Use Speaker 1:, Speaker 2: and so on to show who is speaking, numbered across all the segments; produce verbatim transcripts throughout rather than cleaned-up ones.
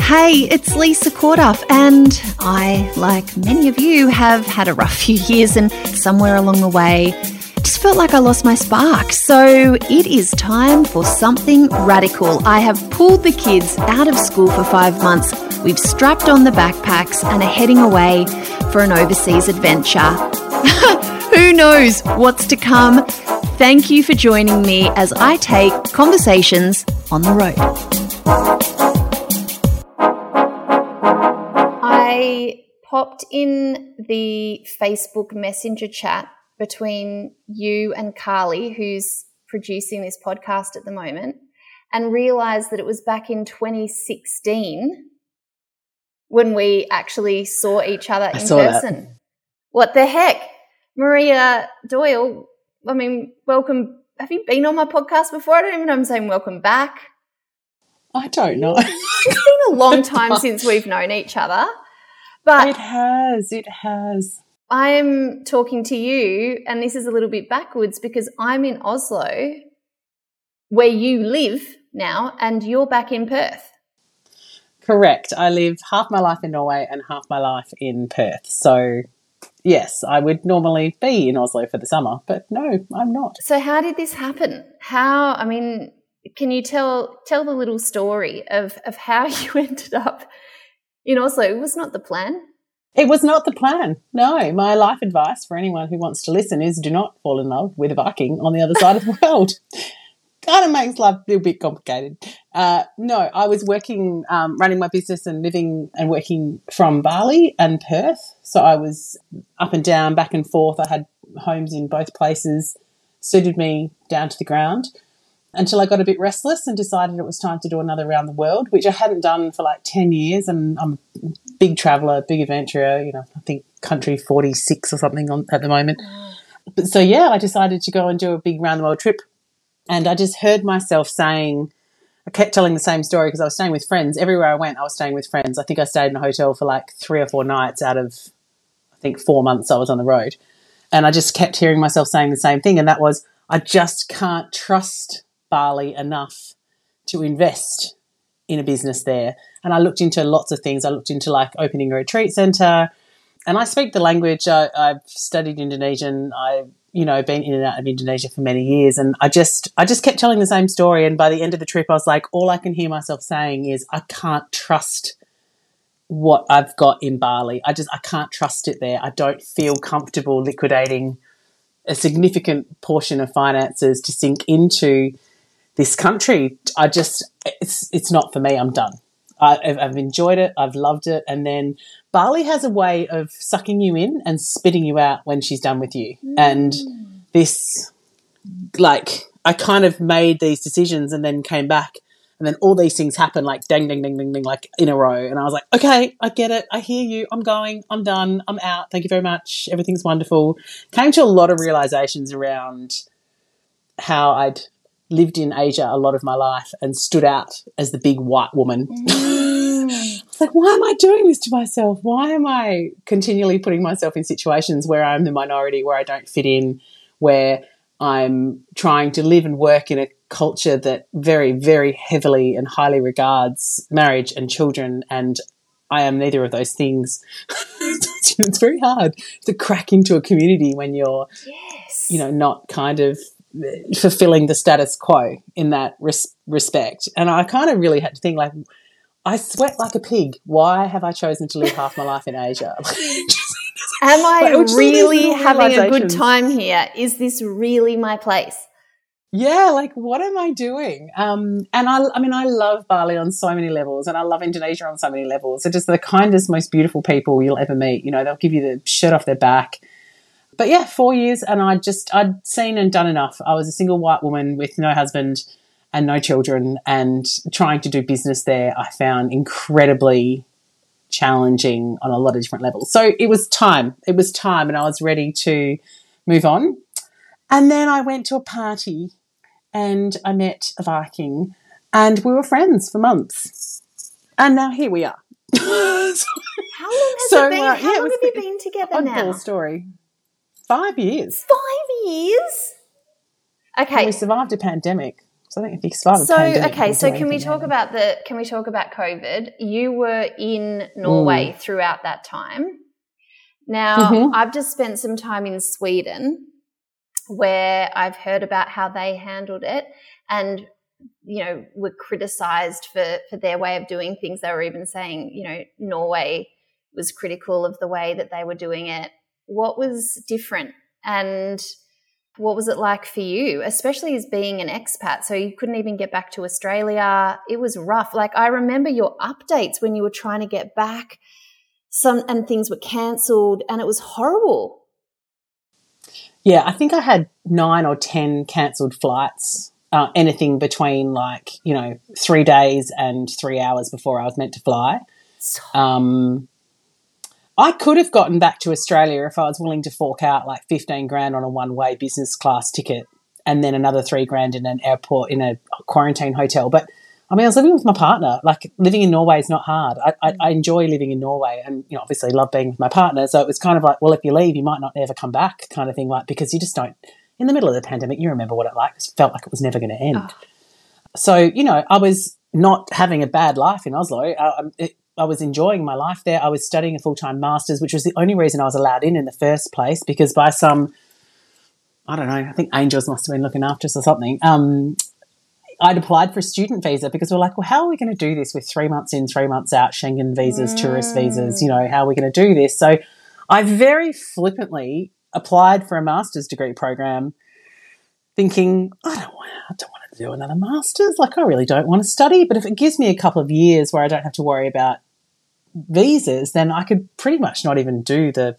Speaker 1: Hey, it's Lisa Corduff, and I, like many of you, have had a rough few years, and somewhere along the way just felt like I lost my spark. So it is time for something radical. I have pulled the kids out of school for five months. We've strapped on the backpacks and are heading away for an overseas adventure. Who knows what's to come? Thank you for joining me as I take conversations on the road. I popped in the Facebook Messenger chat between you and Carly, who's producing this podcast at the moment, and realised that it was back in twenty sixteen when we actually saw each other in person. That. What the heck? Maria Doyle, I mean, welcome. Have you been on my podcast before? I don't even know if I'm saying welcome back.
Speaker 2: I don't know.
Speaker 1: It's been a long time since we've known each other. But
Speaker 2: it has, it has.
Speaker 1: I'm talking to you, and this is a little bit backwards because I'm in Oslo, where you live now, and you're back in Perth.
Speaker 2: Correct. I live half my life in Norway and half my life in Perth. So, yes, I would normally be in Oslo for the summer, but no, I'm not.
Speaker 1: So how did this happen? How, I mean, can you tell tell the little story of, of how you ended up in Oslo? It was not the plan.
Speaker 2: It was not the plan. No, my life advice for anyone who wants to listen is do not fall in love with a Viking on the other side of the world. Kind of makes life a little bit complicated. Uh, no, I was working, um, running my business and living and working from Bali and Perth. So I was up and down, back and forth. I had homes in both places, suited me down to the ground, until I got a bit restless and decided it was time to do another round the world, which I hadn't done for like ten years. And I'm a big traveller, big adventurer, you know, I think country forty-six or something on, at the moment. But so, yeah, I decided to go and do a big round the world trip. And I just heard myself saying, I kept telling the same story because I was staying with friends. Everywhere I went, I was staying with friends. I think I stayed in a hotel for like three or four nights out of, I think, four months I was on the road. And I just kept hearing myself saying the same thing, and that was, I just can't trust Bali enough to invest in a business there. And I looked into lots of things. I looked into like opening a retreat centre, and I speak the language. I, I've studied Indonesian. I've, you know, been in and out of Indonesia for many years, and I just, I just kept telling the same story. And by the end of the trip, I was like, all I can hear myself saying is, I can't trust what I've got in Bali. I just, I can't trust it there. I don't feel comfortable liquidating a significant portion of finances to sink into this country. I just, it's it's not for me. I'm done. I, I've enjoyed it. I've loved it. And then Bali has a way of sucking you in and spitting you out when she's done with you. Mm. And this, like, I kind of made these decisions and then came back, and then all these things happen like ding, ding, ding, ding, ding, like in a row. And I was like, okay, I get it. I hear you. I'm going. I'm done. I'm out. Thank you very much. Everything's wonderful. Came to a lot of realizations around how I'd lived in Asia a lot of my life and stood out as the big white woman. Mm. It's like, why am I doing this to myself? Why am I continually putting myself in situations where I'm the minority, where I don't fit in, where I'm trying to live and work in a culture that very, very heavily and highly regards marriage and children, and I am neither of those things. It's very hard to crack into a community when you're, yes. you know, not kind of fulfilling the status quo in that res- respect. And I kind of really had to think, like, I sweat like a pig. Why have I chosen to live half my life in Asia?
Speaker 1: Am I like, really having a good time here? Is this really my place?
Speaker 2: Yeah, like, what am I doing? Um, and I, I mean, I love Bali on so many levels, and I love Indonesia on so many levels. They're just the kindest, most beautiful people you'll ever meet. You know, they'll give you the shirt off their back. But yeah, four years, and I just, I'd seen and done enough. I was a single white woman with no husband and no children, and trying to do business there I found incredibly challenging on a lot of different levels. So it was time. It was time, and I was ready to move on. And then I went to a party and I met a Viking, and we were friends for months. And now here we are.
Speaker 1: How long has so, it been? Uh, How yeah, long have you been together now?
Speaker 2: Oddball story. Five years.
Speaker 1: Five years? Okay.
Speaker 2: And we survived a pandemic. So I think if you survive a
Speaker 1: So
Speaker 2: pandemic,
Speaker 1: okay,
Speaker 2: you
Speaker 1: so
Speaker 2: do
Speaker 1: can we
Speaker 2: anything,
Speaker 1: talk
Speaker 2: really.
Speaker 1: about the can we talk about COVID? You were in Norway
Speaker 2: Mm.
Speaker 1: throughout that time. Now,
Speaker 2: Mhm.
Speaker 1: I've just spent some time in Sweden where I've heard about how they handled it and, you know, were criticised for, for their way of doing things. They were even saying, you know, Norway was critical of the way that they were doing it. What was different and what was it like for you, especially as being an expat? So you couldn't even get back to Australia. It was rough. Like I remember your updates when you were trying to get back some and things were cancelled and it was horrible.
Speaker 2: Yeah, I think I had nine or ten cancelled flights, uh, anything between like, you know, three days and three hours before I was meant to fly. Um, I could have gotten back to Australia if I was willing to fork out like fifteen grand on a one-way business class ticket and then another three grand in an airport, in a quarantine hotel. But, I mean, I was living with my partner. Like, living in Norway is not hard. I, I, I enjoy living in Norway and, you know, obviously love being with my partner. So it was kind of like, well, if you leave, you might not ever come back kind of thing, like, because you just don't, in the middle of the pandemic, you remember what it like. It felt like it was never going to end.
Speaker 1: Oh.
Speaker 2: So, you know, I was not having a bad life in Oslo. I, it, I was enjoying my life there. I was studying a full-time master's, which was the only reason I was allowed in in the first place, because by some, I don't know, I think angels must have been looking after us or something. Um, I'd applied for a student visa because we're like, well, how are we going to do this with three months in, three months out, Schengen visas, mm. tourist visas, you know, how are we going to do this? So I very flippantly applied for a master's degree program thinking, I don't want I don't want to do another master's. Like, I really don't want to study. But if it gives me a couple of years where I don't have to worry about visas, then I could pretty much not even do the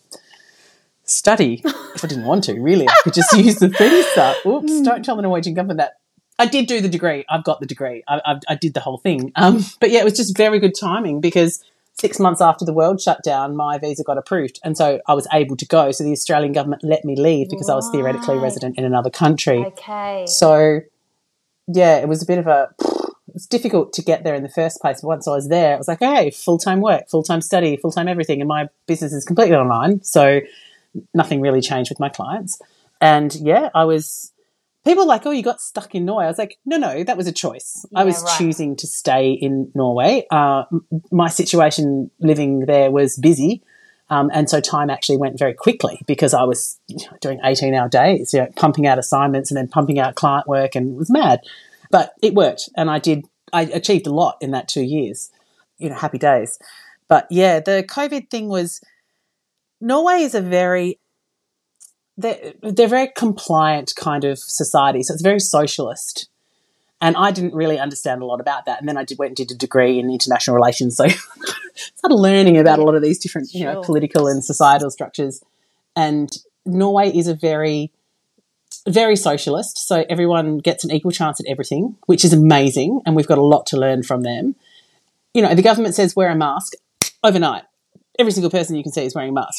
Speaker 2: study if I didn't want to, really. I could just use the visa. Oops, don't tell the Norwegian government that. I did do the degree. I've got the degree. I, I, I did the whole thing. Um, but, yeah, it was just very good timing because six months after the world shut down, my visa got approved, and so I was able to go. So the Australian government let me leave because right. I was theoretically resident in another country.
Speaker 1: Okay.
Speaker 2: So, yeah, it was a bit of a – it's difficult to get there in the first place. But once I was there, it was like, hey, full-time work, full-time study, full-time everything, and my business is completely online, so nothing really changed with my clients. And, yeah, I was – people were like, oh, you got stuck in Norway. I was like, no, no, that was a choice. Yeah, I was right. choosing to stay in Norway. Uh, my situation living there was busy, um, and so time actually went very quickly because I was you know, doing eighteen-hour days, you know, pumping out assignments and then pumping out client work, and it was mad. But it worked, and I did. I achieved a lot in that two years. You know, happy days. But, yeah, the COVID thing was – Norway is a very – They're, they're very compliant kind of society, so it's very socialist. And I didn't really understand a lot about that. And then I did, went and did a degree in international relations, so I started learning about a lot of these different, you know, sure. political and societal structures. And Norway is a very, very socialist, so everyone gets an equal chance at everything, which is amazing, and we've got a lot to learn from them. You know, the government says wear a mask overnight. Every single person you can see is wearing a mask.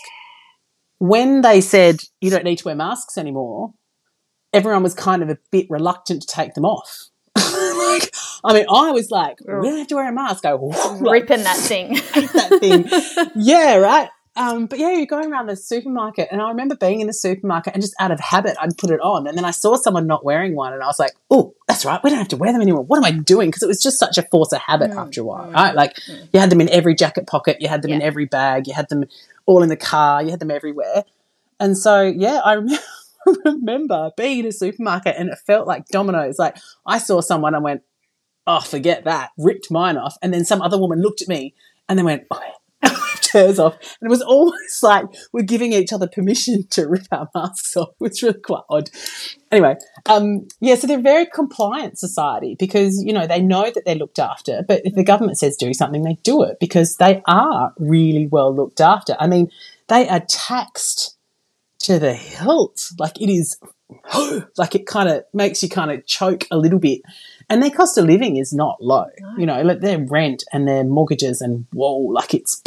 Speaker 2: When they said you don't need to wear masks anymore, everyone was kind of a bit reluctant to take them off. like, I mean, I was like, we don't have to wear a mask. I go,
Speaker 1: ripping that thing.
Speaker 2: that thing. Yeah, right. Um, but, yeah, you're going around the supermarket, and I remember being in the supermarket and just out of habit I'd put it on, and then I saw someone not wearing one and I was like, oh, that's right, we don't have to wear them anymore. What am I doing? Because it was just such a force of habit mm, after a while, mm, right? Like mm. you had them in every jacket pocket, you had them yeah. in every bag, you had them all in the car, you had them everywhere. And so, yeah, I remember, remember being in a supermarket and it felt like dominoes. Like I saw someone and went, oh, forget that, ripped mine off. And then some other woman looked at me and then went, oh, ripped hers off. And it was almost like we're giving each other permission to rip our masks off. It was really quite odd. Anyway, um, yeah, so they're a very compliant society because, you know, they know that they're looked after. But if the government says do something, they do it because they are really well looked after. I mean, they are taxed to the hilt. Like it is, like it kind of makes you kind of choke a little bit. And their cost of living is not low. No. You know, like their rent and their mortgages and whoa, like it's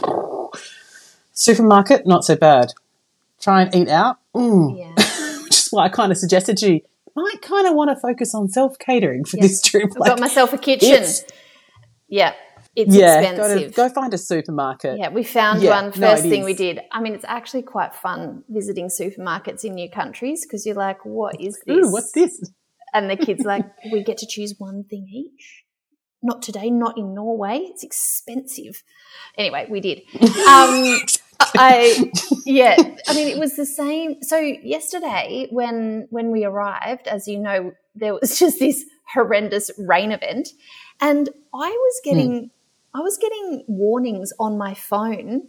Speaker 2: supermarket, not so bad. Try and eat out. Mm.
Speaker 1: Yeah.
Speaker 2: Which is why I kind of suggested to you, might kind of want to focus on self-catering for
Speaker 1: yeah.
Speaker 2: this trip.
Speaker 1: I've
Speaker 2: like,
Speaker 1: got myself a kitchen. Yeah. It's
Speaker 2: yeah,
Speaker 1: expensive.
Speaker 2: Go, to, go find a supermarket.
Speaker 1: Yeah, we found
Speaker 2: yeah,
Speaker 1: one first
Speaker 2: no,
Speaker 1: thing
Speaker 2: is.
Speaker 1: we did. I mean, it's actually quite fun visiting supermarkets in new countries because you're like, what is this?
Speaker 2: Ooh, what's this?
Speaker 1: And the kid's like, we get to choose one thing each. Not today, not in Norway. It's expensive. Anyway, we did. Um, I, yeah, I mean, it was the same. So yesterday when when we arrived, as you know, there was just this horrendous rain event, and I was getting mm. I was getting warnings on my phone.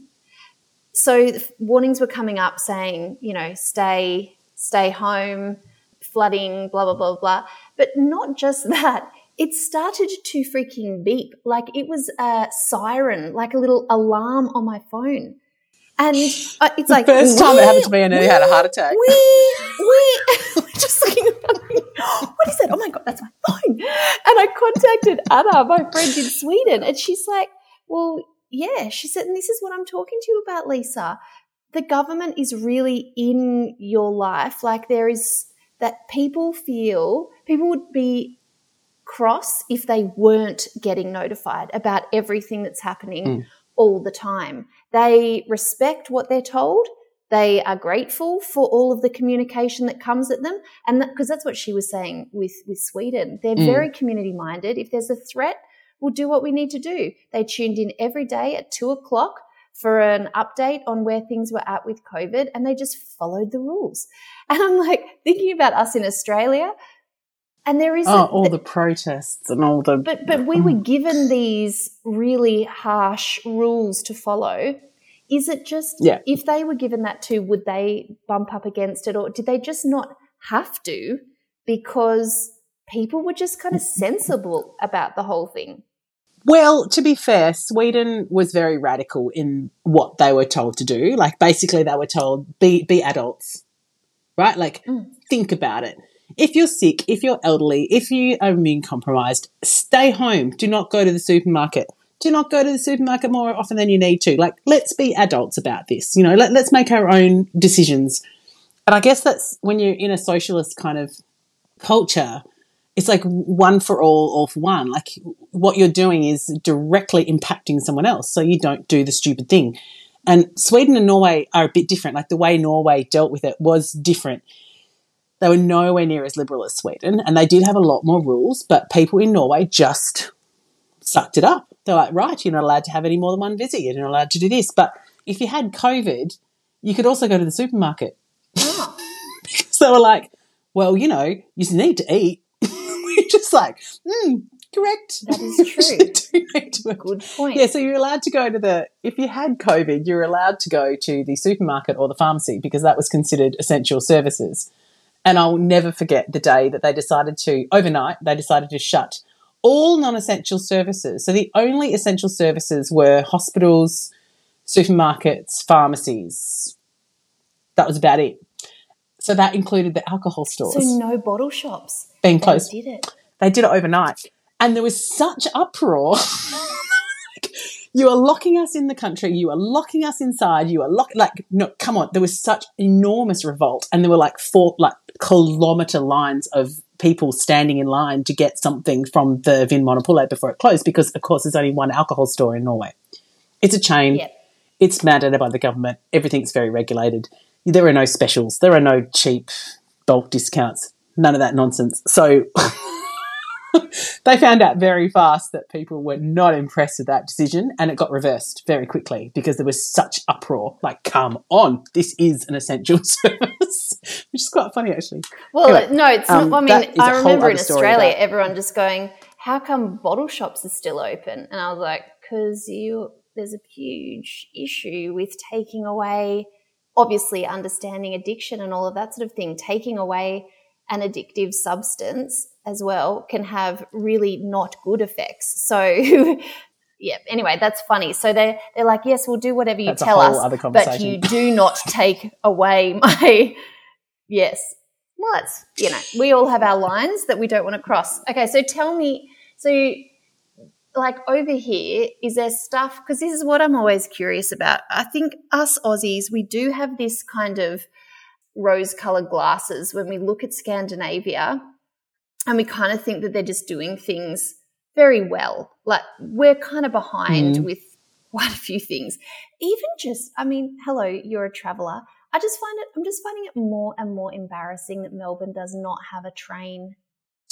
Speaker 1: So warnings were coming up saying, you know, stay stay home, flooding, blah blah blah blah. But not just that. It started to freaking beep like it was a siren, like a little alarm on my phone. And uh, it's
Speaker 2: the
Speaker 1: like
Speaker 2: first time it happened to me, I nearly had a heart attack.
Speaker 1: Wee, wee. Just looking at me. What is that? Oh my God, that's my phone. And I contacted Anna, my friend in Sweden, and she's like, well, yeah. She said, and this is what I'm talking to you about, Lisa. The government is really in your life. Like there is that people feel, people would be cross if they weren't getting notified about everything that's happening mm. all the time. They respect what they're told. They are grateful for all of the communication that comes at them. And because that, that's what she was saying with, with Sweden. They're mm. very community minded. If there's a threat, we'll do what we need to do. They tuned in every day at two o'clock for an update on where things were at with COVID, and they just followed the rules. And I'm like thinking about us in Australia. And there is
Speaker 2: oh,
Speaker 1: a,
Speaker 2: all the protests and all the
Speaker 1: but but we were given these really harsh rules to follow. Is it just
Speaker 2: yeah.
Speaker 1: if they were given that too, would they bump up against it, or did they just not have to because people were just kind of sensible about the whole thing?
Speaker 2: Well, to be fair, Sweden was very radical in what they were told to do. Like basically they were told be be adults, right? Like mm. think about it. If you're sick, if you're elderly, if you are immune compromised, stay home. Do not go to the supermarket. Do not go to the supermarket more often than you need to. Like, let's be adults about this. You know, let, let's make our own decisions. And I guess that's when you're in a socialist kind of culture, it's like one for all, all for one. Like what you're doing is directly impacting someone else, so you don't do the stupid thing. And Sweden and Norway are a bit different. Like the way Norway dealt with it was different. They were nowhere near as liberal as Sweden, and they did have a lot more rules, but people in Norway just sucked it up. They're like, right, you're not allowed to have any more than one visit. You're not allowed to do this. But if you had COVID, you could also go to the supermarket.
Speaker 1: Oh.
Speaker 2: Because they were like, well, you know, you need to eat. We're just like, hmm, correct.
Speaker 1: That is true. Good point.
Speaker 2: Yeah, so you're allowed to go to the, if you had COVID, you're allowed to go to the supermarket or the pharmacy because that was considered essential services. And I'll never forget the day that they decided to, overnight, they decided to shut all non-essential services. So the only essential services were hospitals, supermarkets, pharmacies. That was about it. So that included the alcohol stores.
Speaker 1: So no bottle shops.
Speaker 2: Being closed.
Speaker 1: They did it.
Speaker 2: They did it overnight. And there was such uproar. You are locking us in the country. You are locking us inside. You are lock like no. Come on, there was such enormous revolt, and there were like four like kilometre lines of people standing in line to get something from the Vinmonopolet before it closed. Because of course, there's only one alcohol store in Norway. It's a chain.
Speaker 1: Yep.
Speaker 2: It's mandated by the government. Everything's very regulated. There are no specials. There are no cheap bulk discounts. None of that nonsense. So. They found out very fast that people were not impressed with that decision, and it got reversed very quickly because there was such uproar. Like, come on, this is an essential service, which is quite funny actually.
Speaker 1: Well,
Speaker 2: anyway,
Speaker 1: no, it's
Speaker 2: um,
Speaker 1: not. I mean, I remember in Australia,
Speaker 2: about...
Speaker 1: everyone just going, how come bottle shops are still open? And I was like, because you, there's a huge issue with taking away, obviously understanding addiction and all of that sort of thing, taking away an addictive substance as well can have really not good effects. So, yeah, anyway, that's funny. So they're, they're like, yes, we'll do whatever you
Speaker 2: that's
Speaker 1: tell
Speaker 2: a whole
Speaker 1: us,
Speaker 2: other
Speaker 1: but you do not take away my, yes. Well, that's, you know, we all have our lines that we don't want to cross. Okay, so tell me, so like over here, is there stuff, because this is what I'm always curious about. I think us Aussies, we do have this kind of rose-coloured glasses when we look at Scandinavia, and we kind of think that they're just doing things very well. Like we're kind of behind mm. with quite a few things. Even just, I mean, hello, you're a traveller. I just find it, I'm just finding it more and more embarrassing that Melbourne does not have a train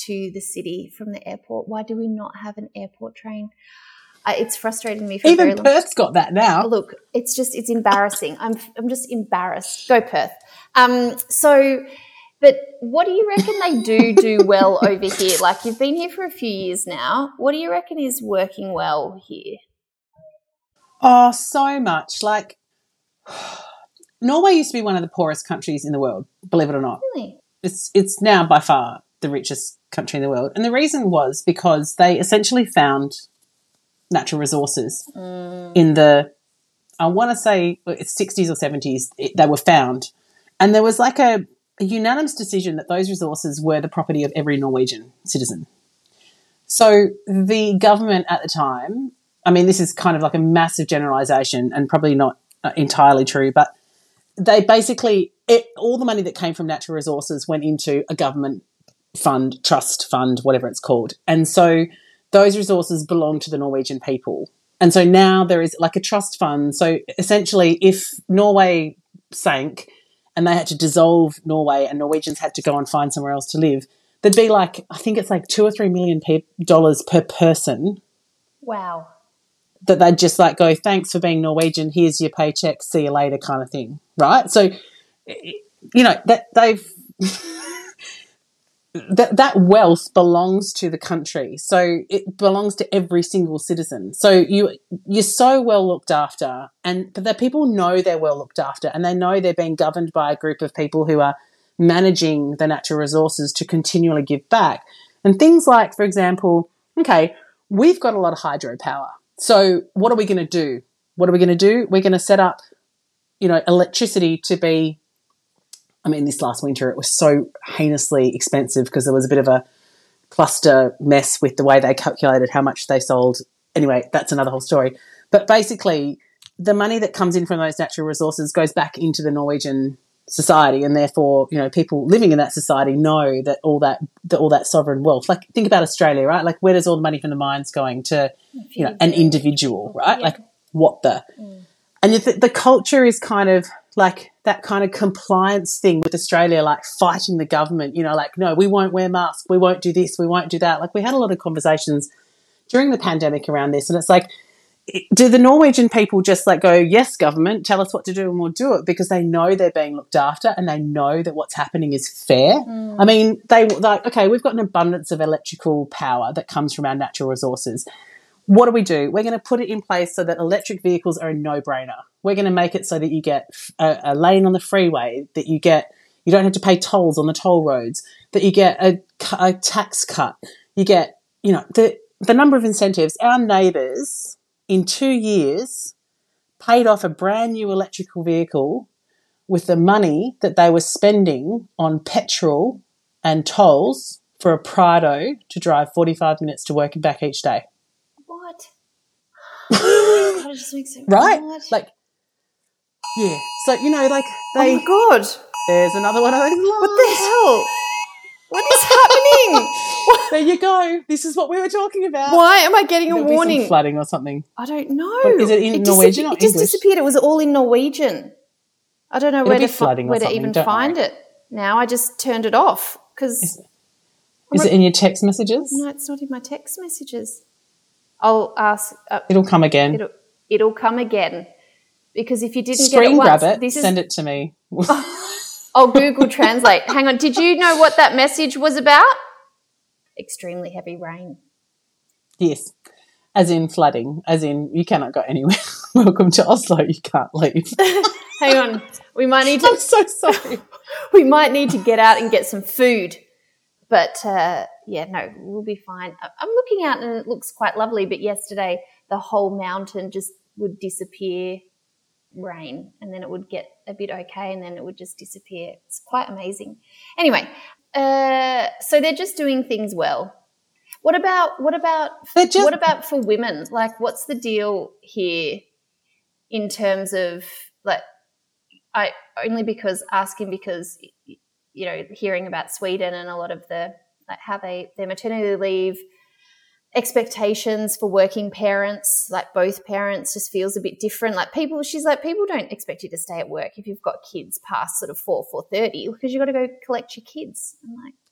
Speaker 1: to the city from the airport. Why do we not have an airport train? Uh, it's frustrated me for a
Speaker 2: Even
Speaker 1: very long
Speaker 2: Perth's got that now.
Speaker 1: Look, it's just it's embarrassing. I'm I'm just embarrassed. Go Perth. Um, so, but what do you reckon they do do well over here? Like, you've been here for a few years now. What do you reckon is working well here?
Speaker 2: Oh, so much. Like, Norway used to be one of the poorest countries in the world, believe it or not.
Speaker 1: Really?
Speaker 2: It's it's now by far the richest country in the world. And the reason was because they essentially found natural resources mm. in the, I want to say it's sixties or seventies, it, they were found. And there was like a, a unanimous decision that those resources were the property of every Norwegian citizen. So the government at the time, I mean, this is kind of like a massive generalisation and probably not uh, entirely true, but they basically, it, all the money that came from natural resources went into a government fund, trust fund, whatever it's called. And so those resources belong to the Norwegian people. And so now there is like a trust fund. So essentially if Norway sank and they had to dissolve Norway and Norwegians had to go and find somewhere else to live, there'd be like, I think it's like two or three million pe- dollars per person.
Speaker 1: Wow.
Speaker 2: That they'd just like go, thanks for being Norwegian, here's your paycheck, see you later kind of thing, right? So, you know, that they've... That that wealth belongs to the country, so it belongs to every single citizen. So you you're so well looked after, and but the people know they're well looked after, and they know they're being governed by a group of people who are managing the natural resources to continually give back. And things like, for example, okay, we've got a lot of hydropower. So what are we going to do? What are we going to do? We're going to set up, you know, electricity to be. I mean, this last winter it was so heinously expensive because there was a bit of a cluster mess with the way they calculated how much they sold. Anyway, that's another whole story. But basically, the money that comes in from those natural resources goes back into the Norwegian society, and therefore, you know, people living in that society know that all that, that all that sovereign wealth. Like, think about Australia, right? Like, where does all the money from the mines going to, you know, an individual, right? Yeah. Like, what the? Mm. And the, the culture is kind of like that kind of compliance thing with Australia, like fighting the government, you know, like, no, we won't wear masks, we won't do this, we won't do that. Like, we had a lot of conversations during the pandemic around this, and it's like, do the Norwegian people just like go, yes, government, tell us what to do and we'll do it, because they know they're being looked after and they know that what's happening is fair? Mm. I mean, they like, okay, we've got an abundance of electrical power that comes from our natural resources. What do we do? We're going to put it in place so that electric vehicles are a no-brainer. We're going to make it so that you get a, a lane on the freeway, that you get, you don't have to pay tolls on the toll roads, that you get a, a tax cut. You get, you know, the the number of incentives. Our neighbours in two years paid off a brand new electrical vehicle with the money that they were spending on petrol and tolls for a Prado to drive forty-five minutes to work and back each day.
Speaker 1: What? God, it just makes it
Speaker 2: right?
Speaker 1: What?
Speaker 2: Like, yeah. So, you know, like they...
Speaker 1: Oh, my God.
Speaker 2: There's another one of those lines.
Speaker 1: What the hell? What is happening? What?
Speaker 2: There you go. This is what we were talking about.
Speaker 1: Why am I getting a
Speaker 2: There'll
Speaker 1: warning?
Speaker 2: Be some flooding or something.
Speaker 1: I don't know.
Speaker 2: But is it in
Speaker 1: it
Speaker 2: Norwegian or
Speaker 1: It just
Speaker 2: English?
Speaker 1: disappeared. It was all in Norwegian. I don't know
Speaker 2: It'll
Speaker 1: where
Speaker 2: be
Speaker 1: to,
Speaker 2: flooding
Speaker 1: fi-
Speaker 2: or
Speaker 1: where to
Speaker 2: something,
Speaker 1: even
Speaker 2: don't
Speaker 1: find
Speaker 2: worry.
Speaker 1: it now. I just turned it off because...
Speaker 2: Is, is it in your text messages?
Speaker 1: No, it's not in my text messages. I'll ask... Uh,
Speaker 2: it'll come again.
Speaker 1: It'll, it'll come again. Because if you didn't
Speaker 2: Screen
Speaker 1: get it once...
Speaker 2: grab it,
Speaker 1: this is,
Speaker 2: send it to me.
Speaker 1: I'll Google Translate. Hang on. Did you know what that message was about? Extremely heavy rain.
Speaker 2: Yes. As in flooding. As in you cannot go anywhere. Welcome to Oslo. You can't leave.
Speaker 1: Hang on. We might need to...
Speaker 2: I'm so sorry.
Speaker 1: We might need to get out and get some food. But, uh, yeah, no, we'll be fine. I'm looking out and it looks quite lovely, but yesterday the whole mountain just would disappear, rain, and then it would get a bit okay and then it would just disappear. It's quite amazing. Anyway, uh, so they're just doing things well. What about what about just, what about for women? Like, what's the deal here in terms of, like, I only because asking because, you know, hearing about Sweden and a lot of the, like, how they, their maternity leave expectations for working parents, like both parents, just feels a bit different. Like, people, she's like, people don't expect you to stay at work if you've got kids past sort of four, four thirty because you've got to go collect your kids. I'm like,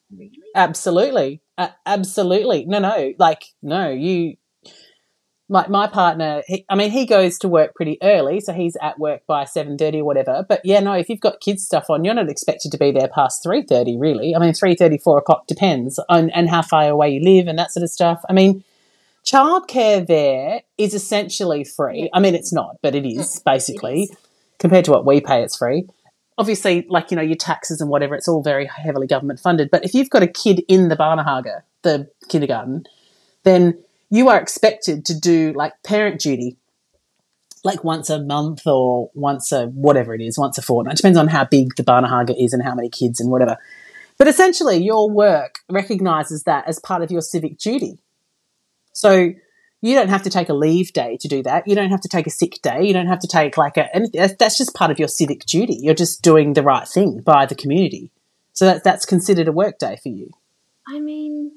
Speaker 1: Really?
Speaker 2: Absolutely. Uh, absolutely. No, no. Like, no, you, my, my partner, he, I mean, he goes to work pretty early, so he's at work by seven thirty or whatever. But, yeah, no, if you've got kids stuff on, you're not expected to be there past three thirty, really. I mean, three thirty, four o'clock depends on and how far away you live and that sort of stuff. I mean, childcare there is essentially free.
Speaker 1: Yeah.
Speaker 2: I mean, it's not, but it is, basically.
Speaker 1: It is.
Speaker 2: Compared to what we pay, it's free. Obviously, like, you know, your taxes and whatever, it's all very heavily government funded. But if you've got a kid in the Barnahaga, the kindergarten, then you are expected to do, like, parent duty, like once a month or once a whatever it is, once a fortnight. It depends on how big the Barnahaga is and how many kids and whatever. But essentially, your work recognises that as part of your civic duty. So you don't have to take a leave day to do that. You don't have to take a sick day. You don't have to take like a anything. That's just part of your civic duty. You're just doing the right thing by the community. So that that's considered a work day for you.
Speaker 1: I mean,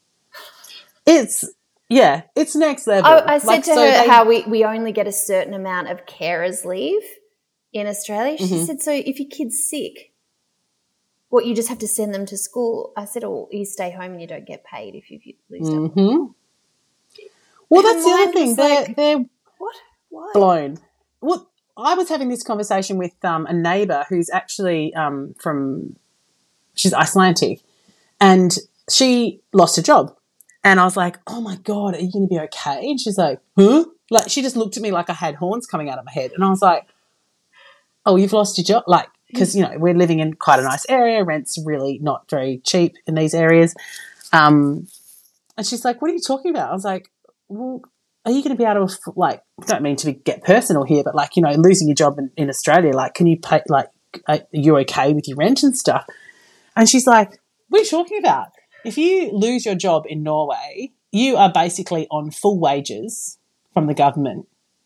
Speaker 2: it's yeah, it's next level.
Speaker 1: I, I said
Speaker 2: like,
Speaker 1: to
Speaker 2: so
Speaker 1: her
Speaker 2: they,
Speaker 1: how we, we only get a certain amount of carers leave in Australia. She
Speaker 2: mm-hmm.
Speaker 1: said, so if your kid's sick, what, you just have to send them to school? I said, oh, you stay home and you don't get paid if you, if you lose them.
Speaker 2: Mm-hmm. Well,
Speaker 1: And
Speaker 2: that's the other thing. They're,
Speaker 1: like,
Speaker 2: they're
Speaker 1: what? Why?
Speaker 2: blown. Well, I was having this conversation with um, a neighbour who's actually um, from, she's Icelandic, and she lost her job. And I was like, oh, my God, are you going to be okay? And she's like, huh? Like, she just looked at me like I had horns coming out of my head. And I was like, oh, you've lost your job? Like, because, you know, we're living in quite a nice area. Rent's really not very cheap in these areas. Um, and she's like, what are you talking about? I was like, well, are you going to be able to, like, I don't mean to be, get personal here, but, like, you know, losing your job in, in Australia, like, can you pay, like, are you okay with your rent and stuff? And she's like, what are you talking about? If you lose your job in Norway, you are basically on full wages from the government.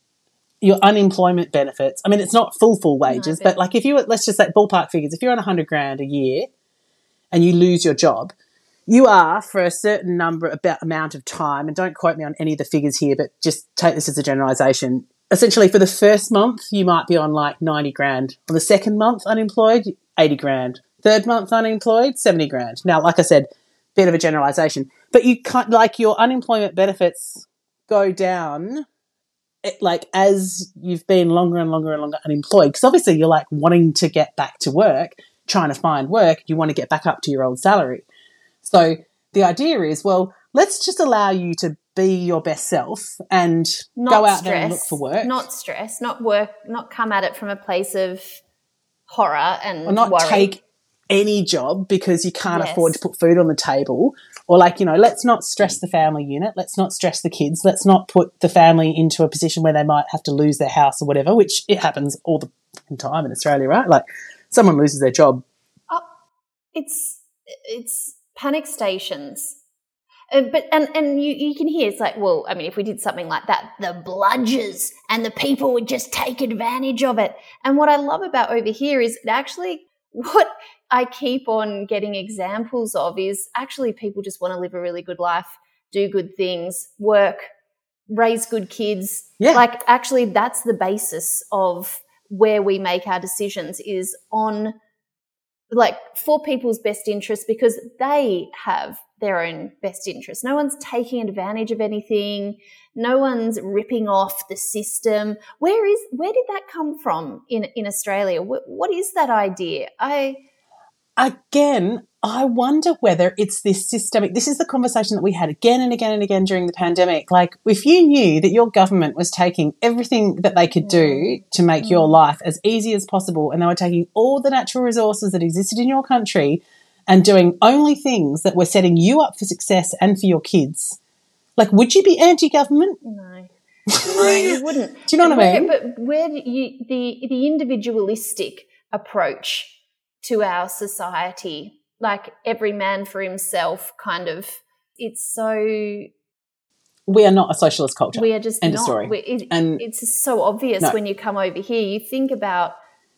Speaker 2: Your unemployment benefits, I mean, it's not full, full wages, no, but, like, if you, let's just say ballpark figures, if you're on one hundred grand a year and you lose your job, you are, for a certain number, about amount of time, and don't quote me on any of the figures here, but just take this as a generalisation. Essentially, for the first month, you might be on like ninety grand. For the second month unemployed, eighty grand. Third month unemployed, seventy grand. Now, like I said, bit of a generalisation, but you can't, like, your unemployment benefits go down, it, like, as you've been longer and longer and longer unemployed, because obviously you're like wanting to get back to work, trying to find work, you want to get back up to your old salary. So the idea is, well, let's just allow you to be your best self and
Speaker 1: not
Speaker 2: go out
Speaker 1: stress,
Speaker 2: there and look for work.
Speaker 1: Not stress, not work, not come at it from a place of horror and
Speaker 2: or not
Speaker 1: worry.
Speaker 2: Take any job because you can't
Speaker 1: yes.
Speaker 2: afford to put food on the table. Or, like, you know, let's not stress the family unit. Let's not stress the kids. Let's not put the family into a position where they might have to lose their house or whatever, which it happens all the time in Australia, right? Like, someone loses their job.
Speaker 1: Oh, it's it's... panic stations. Uh, but and, and you, you can hear it's like, well, I mean, if we did something like that, the bludgers and the people would just take advantage of it. And what I love about over here is actually what I keep on getting examples of is actually people just want to live a really good life, do good things, work, raise good kids.
Speaker 2: Yeah.
Speaker 1: Like, actually that's the basis of where we make our decisions, is on, like, for people's best interest, because they have their own best interest. No one's taking advantage of anything. No one's ripping off the system. Where is where did that come from in in Australia? What, what is that idea? I
Speaker 2: Again, I wonder whether it's this systemic. This is the conversation that we had again and again and again during the pandemic. Like, if you knew that your government was taking everything that they could do to make your life as easy as possible, and they were taking all the natural resources that existed in your country and doing only things that were setting you up for success and for your kids, like, would you be anti-government?
Speaker 1: No. No, you wouldn't.
Speaker 2: Do you know what
Speaker 1: where,
Speaker 2: I mean?
Speaker 1: But where do you, the the individualistic approach to our society, like every man for himself kind of, it's so...
Speaker 2: We are not a socialist culture.
Speaker 1: We are just
Speaker 2: End
Speaker 1: not.
Speaker 2: of story.
Speaker 1: We, it,
Speaker 2: and
Speaker 1: it's so obvious
Speaker 2: no.
Speaker 1: when you come over here. You think about,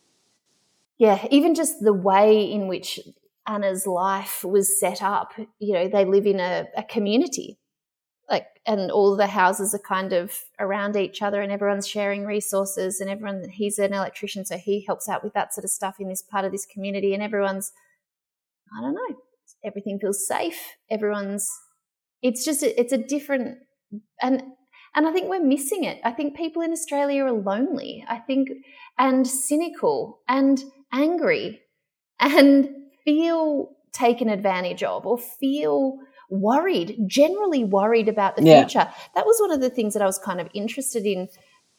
Speaker 1: yeah, even just the way in which Anna's life was set up. You know, they live in a, a community, like, and all the houses are kind of around each other, and everyone's sharing resources, and everyone, he's an electrician, so he helps out with that sort of stuff in this part of this community, and everyone's, I don't know, everything feels safe. Everyone's, it's just, a, it's a different, and and I think we're missing it. I think people in Australia are lonely, I think, and cynical and angry and feel taken advantage of or feel worried, generally worried about the
Speaker 2: Yeah.
Speaker 1: future. That was one of the things that I was kind of interested in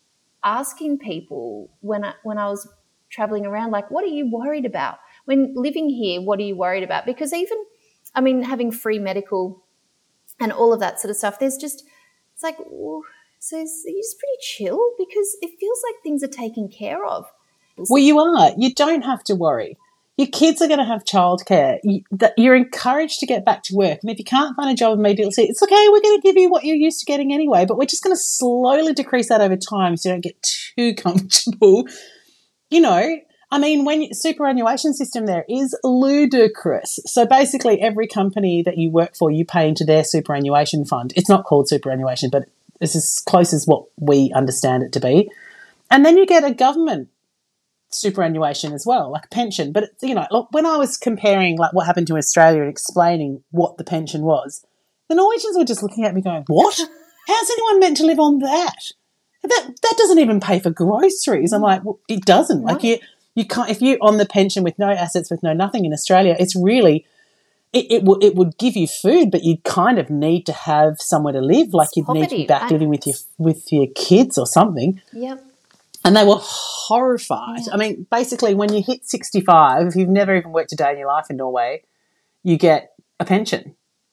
Speaker 1: asking people when I, when I was traveling around, like, what are you worried about? When living here, what are you worried about? Because even, I mean, having free medical and all of that sort of stuff, there's just, it's like, well, so you're just pretty chill because it feels like things are taken care of.
Speaker 2: Well, you are. You don't have to worry. Your kids are going to have childcare. You, that you're encouraged to get back to work. And if you can't find a job immediately, it's okay. We're going to give you what you're used to getting anyway, but we're just going to slowly decrease that over time so you don't get too comfortable. You know, I mean, when superannuation system there is ludicrous. So basically every company that you work for, you pay into their superannuation fund. It's not called superannuation, but it's as close as what we understand it to be. And then you get a government superannuation as well, like a pension. But, you know, look, when I was comparing like what happened to Australia and explaining what the pension was, the Norwegians were just looking at me going, what? How's anyone meant to live on that? That that doesn't even pay for groceries. I'm like, well, it doesn't.
Speaker 1: No.
Speaker 2: Like you, you can't, if you're on the pension with no assets, with no nothing in Australia, it's really, it, it, w- it would give you food, but you'd kind of need to have somewhere to live. Like you'd
Speaker 1: Poverty,
Speaker 2: need to be back
Speaker 1: right?
Speaker 2: living with your, with your kids or something.
Speaker 1: Yep.
Speaker 2: And they were horrified.
Speaker 1: Yeah.
Speaker 2: I mean, basically, when you hit sixty-five, if you've never even worked a day in your life in Norway, you get a pension,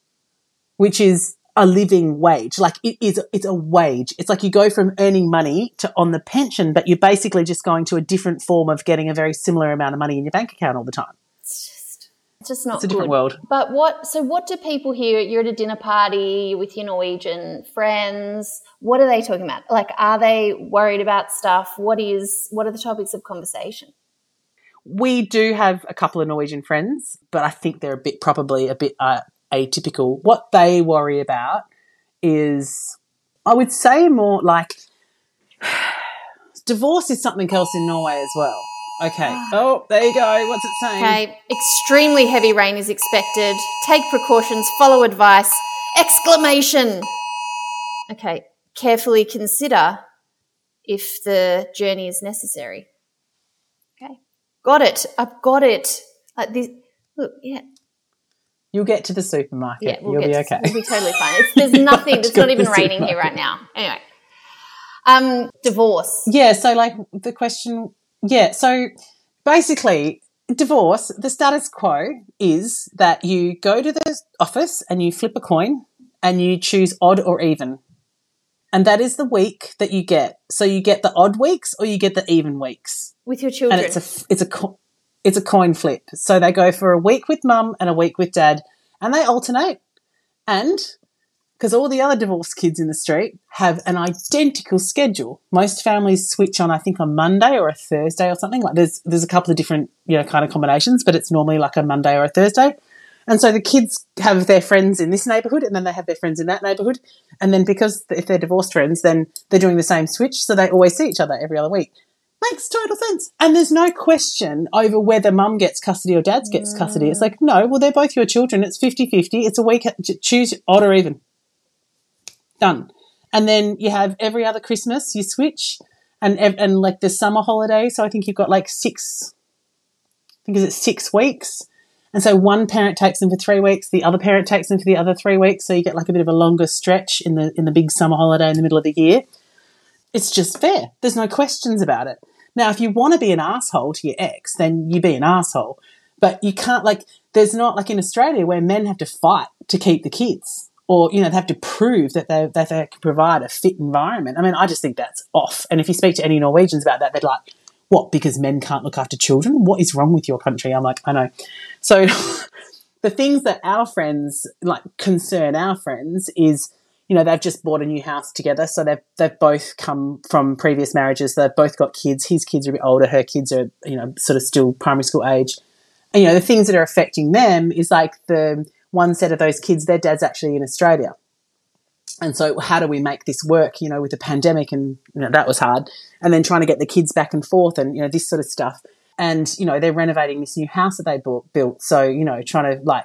Speaker 2: which is a living wage. Like it is, it's a wage. It's like you go from earning money to on the pension, but you're basically just going to a different form of getting a very similar amount of money in your bank account all the time.
Speaker 1: It's just, it's just not
Speaker 2: It's a different
Speaker 1: good.
Speaker 2: world.
Speaker 1: But what, so what do people here, you're at a dinner party with your Norwegian friends, what are they talking about? Like, are they worried about stuff? What is, what are the topics of conversation?
Speaker 2: We do have a couple of Norwegian friends, but I think they're a bit, probably a bit uh, atypical. What they worry about is, I would say more like, divorce is something else in Norway as well. Okay. Oh, there you go. What's it saying?
Speaker 1: Okay, extremely heavy rain is expected. Take precautions, follow advice. Exclamation. Okay, carefully consider if the journey is necessary. Okay, got it. I've got it. Like this. Look, yeah.
Speaker 2: You'll get to the supermarket.
Speaker 1: Yeah, we'll
Speaker 2: You'll
Speaker 1: get
Speaker 2: be
Speaker 1: to,
Speaker 2: okay.
Speaker 1: We'll be totally fine. It's, there's nothing. It's not even raining here right now. Anyway, um, divorce.
Speaker 2: Yeah. So, like the question. Yeah. So, basically, divorce. The status quo is that you go to the office and you flip a coin and you choose odd or even, and that is the week that you get. So you get the odd weeks or you get the even weeks
Speaker 1: With your children.
Speaker 2: and it's a it's a co- it's a coin flip. So they go for a week with mum and a week with dad, and they alternate. And because all the other divorced kids in the street have an identical schedule, most families switch on, I think, on Monday or a Thursday or something. Like there's there's a couple of different, you know, kind of combinations, but it's normally like a Monday or a Thursday. And so the kids have their friends in this neighbourhood and then they have their friends in that neighbourhood. And then because if they're divorced friends, then they're doing the same switch, so they always see each other every other week. Makes total sense. And there's no question over whether mum gets custody or dad gets custody. It's like, no, well, they're both your children. It's fifty-fifty. It's a week. Choose odd or even. Done. And then you have every other Christmas you switch and and like the summer holiday. So I think you've got like six, I think is it six weeks. And so one parent takes them for three weeks, the other parent takes them for the other three weeks. So you get like a bit of a longer stretch in the in the big summer holiday in the middle of the year. It's just fair. There's no questions about it. Now, if you want to be an asshole to your ex, then you be an asshole. But you can't, like, there's not like in Australia where men have to fight to keep the kids, or, you know, they have to prove that they that they can provide a fit environment. I mean, I just think that's off. And if you speak to any Norwegians about that, they're like, what, because men can't look after children? What is wrong with your country? I'm like, I know. So the things that our friends, like, concern our friends is, you know, they've just bought a new house together. So they've, they've both come from previous marriages. They've both got kids. His kids are a bit older. Her kids are, you know, sort of still primary school age. And, you know, the things that are affecting them is like the one set of those kids, their dad's actually in Australia. And so how do we make this work, you know, with the pandemic? And, you know, that was hard. And then trying to get the kids back and forth and, you know, this sort of stuff. And, you know, they're renovating this new house that they bought, built. So, you know, trying to like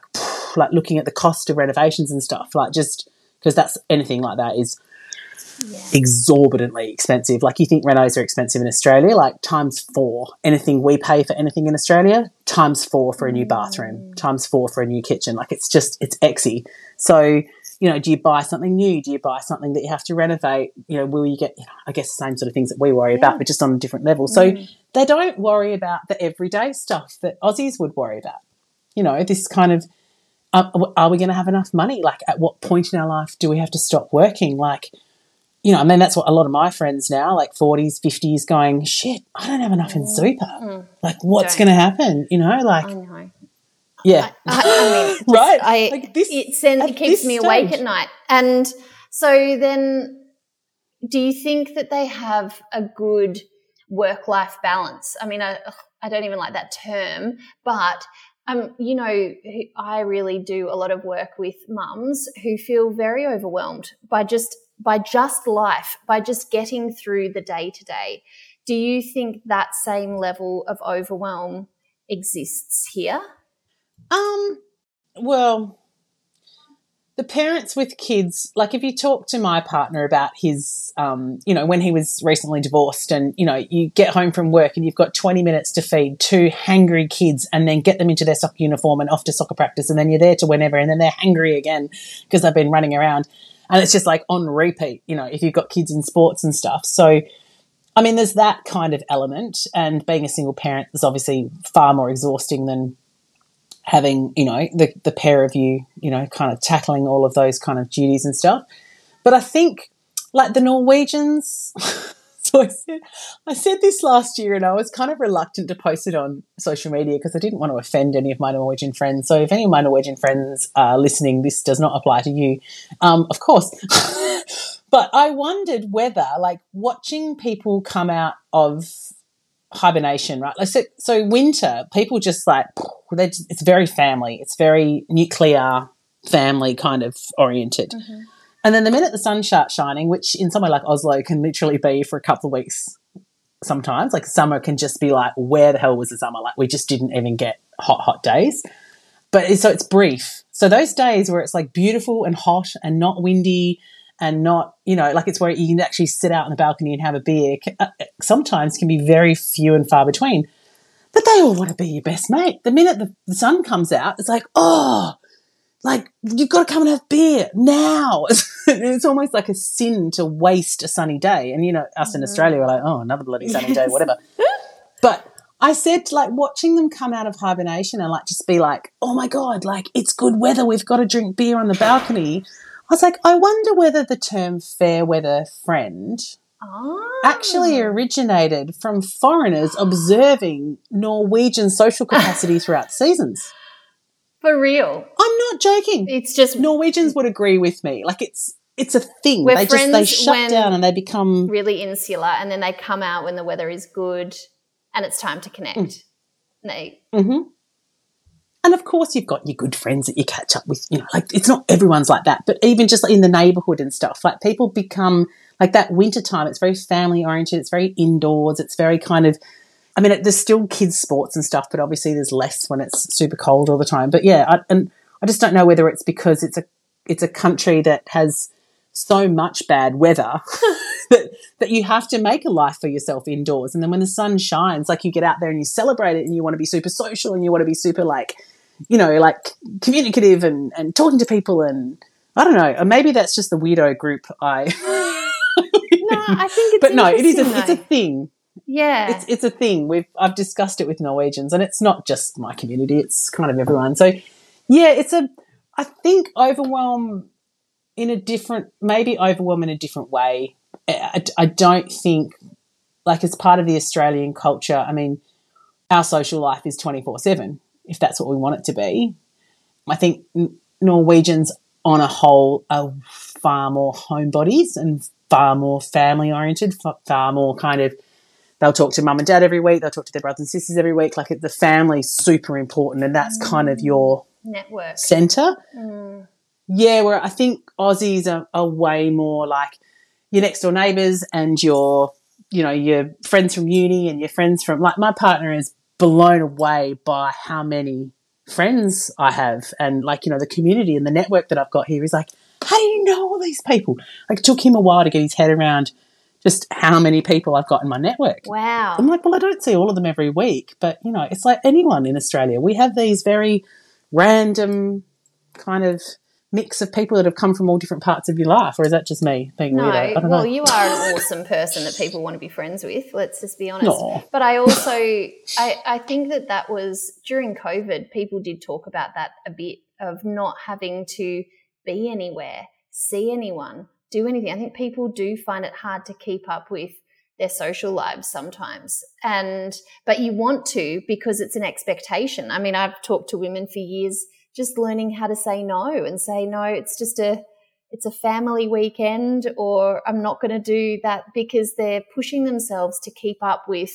Speaker 2: like looking at the cost of renovations and stuff, like just because that's anything like that is yeah. exorbitantly expensive. Like you think renos are expensive in Australia, like times four. Anything we pay for anything in Australia, times four for a new bathroom, mm. times four for a new kitchen. Like it's just, it's exy. So, you know, do you buy something new? Do you buy something that you have to renovate? You know, will you get, you know, I guess the same sort of things that we worry yeah. about, but just on a different level. So mm. they don't worry about the everyday stuff that Aussies would worry about. You know, this kind of, uh, are we going to have enough money? Like at what point in our life do we have to stop working? Like, you know, I mean, that's what a lot of my friends now, like forties, fifties, going, shit, I don't have enough in super. Mm. Like what's going to happen? You know, like.
Speaker 1: I know.
Speaker 2: Yeah.
Speaker 1: I, I mean, just,
Speaker 2: right.
Speaker 1: I,
Speaker 2: like this,
Speaker 1: it, send, it keeps me stage. awake at night. And so then do you think that they have a good work-life balance? I mean, I, I don't even like that term, but, um, you know, I really do a lot of work with mums who feel very overwhelmed by just by just life, by just getting through the day-to-day. Do you think that same level of overwhelm exists here?
Speaker 2: Um, well, the parents with kids, like if you talk to my partner about his, um, you know, when he was recently divorced and, you know, you get home from work and you've got twenty minutes to feed two hangry kids and then get them into their soccer uniform and off to soccer practice and then you're there to whenever and then they're hangry again because they've been running around and it's just like on repeat, you know, if you've got kids in sports and stuff. So, I mean, there's that kind of element and being a single parent is obviously far more exhausting than having, you know, the, the pair of you, you know, kind of tackling all of those kind of duties and stuff. But I think, like the Norwegians, so I said, I said this last year and I was kind of reluctant to post it on social media because I didn't want to offend any of my Norwegian friends. So if any of my Norwegian friends are listening, this does not apply to you, um, of course. But I wondered whether, like, watching people come out of hibernation, right? Like, so, so winter, people just like, just, it's very family. It's very nuclear family kind of oriented. Mm-hmm. And then the minute the sun starts shining, which in somewhere like Oslo can literally be for a couple of weeks sometimes, like summer can just be like, where the hell was the summer? Like we just didn't even get hot, hot days. But it's, so it's brief. So those days where it's like beautiful and hot and not windy and not, you know, like it's where you can actually sit out on the balcony and have a beer, sometimes can be very few and far between. But they all want to be your best mate. The minute the, the sun comes out, it's like, oh, like you've got to come and have beer now. It's almost like a sin to waste a sunny day. And, you know, us in Australia are like, oh, another bloody sunny yes. day, whatever. But I said, like, watching them come out of hibernation and, like, just be like, oh, my God, like, it's good weather. We've got to drink beer on the balcony. I was like, I wonder whether the term fair weather friend oh. actually originated from foreigners observing Norwegian social capacity throughout the seasons.
Speaker 1: For real.
Speaker 2: I'm not joking.
Speaker 1: It's just
Speaker 2: Norwegians would agree with me. Like it's it's a thing.
Speaker 1: We're
Speaker 2: they just they shut down and they become
Speaker 1: really insular and then they come out when the weather is good and it's time to connect. Mm. They
Speaker 2: mm-hmm. And of course you've got your good friends that you catch up with, you know, like it's not everyone's like that, but even just in the neighbourhood and stuff, like people become like that winter time, it's very family oriented, it's very indoors, it's very kind of, I mean, there's still kids sports and stuff, but obviously there's less when it's super cold all the time. But yeah, I, and I just don't know whether it's because it's a, it's a country that has so much bad weather that, that you have to make a life for yourself indoors. And then when the sun shines, like you get out there and you celebrate it and you want to be super social and you want to be super like, you know, like communicative and, and talking to people and I don't know, or maybe that's just the weirdo group I.
Speaker 1: No, I think it's
Speaker 2: but no, it is a,
Speaker 1: though.
Speaker 2: it's a thing.
Speaker 1: Yeah,
Speaker 2: it's it's a thing. We've I've discussed it with Norwegians, and it's not just my community; it's kind of everyone. So, yeah, it's a. I think overwhelm in a different, maybe overwhelm in a different way. I, I don't think like as part of the Australian culture. I mean, our social life is twenty-four seven. If that's what we want it to be, I think Norwegians on a whole are far more homebodies and far more family oriented, far more kind of. They'll talk to mum and dad every week. They'll talk to their brothers and sisters every week. Like the family's super important, and that's mm. kind of your
Speaker 1: network
Speaker 2: centre.
Speaker 1: Mm.
Speaker 2: Yeah, where I think Aussies are, are way more like your next door neighbours and your, you know, your friends from uni and your friends from like my partner is blown away by how many friends I have and, like, you know, the community and the network that I've got here is like, how do you know all these people? Like, it took him a while to get his head around just how many people I've got in my network.
Speaker 1: Wow.
Speaker 2: I'm like, well, I don't see all of them every week, but, you know, it's like anyone in Australia. We have these very random kind of mix of people that have come from all different parts of your life, or is that just me being
Speaker 1: no,
Speaker 2: weirdo? I don't
Speaker 1: well,
Speaker 2: know.
Speaker 1: you are an awesome person that people want to be friends with, let's just be honest.
Speaker 2: No.
Speaker 1: But I also, I, I think that that was, during COVID, people did talk about that a bit, of not having to be anywhere, see anyone, do anything. I think people do find it hard to keep up with their social lives sometimes. And but you want to, because it's an expectation. I mean, I've talked to women for years just learning how to say no and say, no, it's just a it's a family weekend, or I'm not going to do that, because they're pushing themselves to keep up with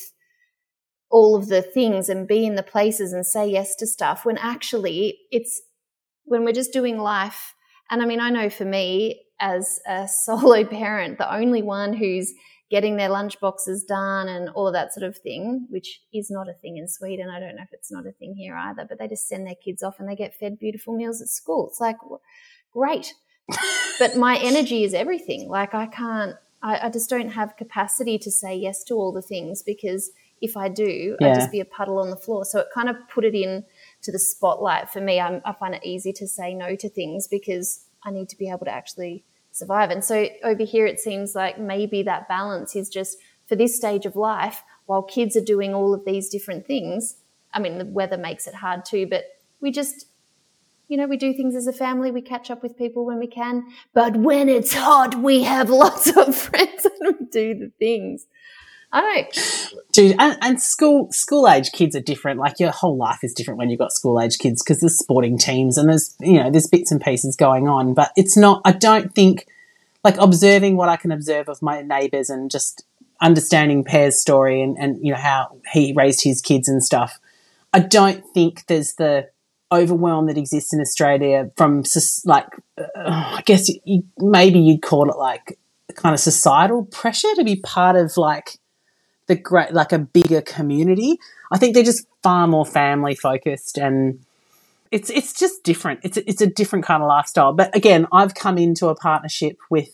Speaker 1: all of the things and be in the places and say yes to stuff, when actually it's when we're just doing life. And I mean, I know for me as a solo parent, the only one who's getting their lunch boxes done and all of that sort of thing, which is not a thing in Sweden. I don't know if it's not a thing here either, but they just send their kids off and they get fed beautiful meals at school. It's like, great. But my energy is everything. Like I can't, I, I just don't have capacity to say yes to all the things, because if I do,
Speaker 2: Yeah.
Speaker 1: I'd just be a puddle on the floor. So it kind of put it in to the spotlight for me. I'm, I find it easy to say no to things because I need to be able to actually survive. And so over here it seems like maybe that balance is just for this stage of life, while kids are doing all of these different things. I mean, the weather makes it hard too, but we just, you know, we do things as a family. We catch up with people when we can. But when it's hot, we have lots of friends and we do the things. I don't.
Speaker 2: Dude, and, and school school age kids are different. Like your whole life is different when you've got school age kids, because there's sporting teams and there's, you know, there's bits and pieces going on. But it's not, I don't think, like observing what I can observe of my neighbours and just understanding Pear's story and, and, you know, how he raised his kids and stuff, I don't think there's the overwhelm that exists in Australia from, like, uh, I guess you, maybe you'd call it like kind of societal pressure to be part of like the great, like a bigger community. I think they're just far more family focused, and it's it's just different. It's a, it's a different kind of lifestyle. But again, I've come into a partnership with